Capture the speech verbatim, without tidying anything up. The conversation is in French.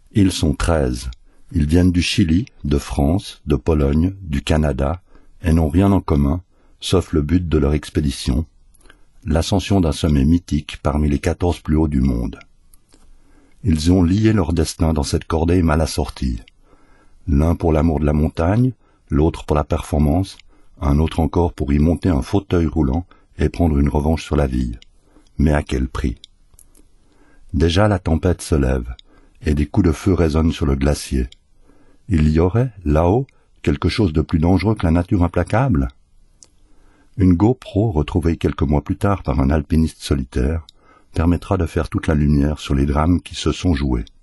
Ils sont treize. Ils viennent du Chili, de France, de Pologne, du Canada, et n'ont rien en commun, sauf le but de leur expédition, l'ascension d'un sommet mythique parmi les quatorze plus hauts du monde. Ils ont lié leur destin dans cette corbeille mal assortie. L'un pour l'amour de la montagne, l'autre pour la performance, un autre encore pour y monter un fauteuil roulant et prendre une revanche sur la vie. Mais à quel prix? Déjà la tempête se lève, et des coups de feu résonnent sur le glacier. Il y aurait, là-haut, quelque chose de plus dangereux que la nature implacable? Une GoPro, retrouvée quelques mois plus tard par un alpiniste solitaire, permettra de faire toute la lumière sur les drames qui se sont joués.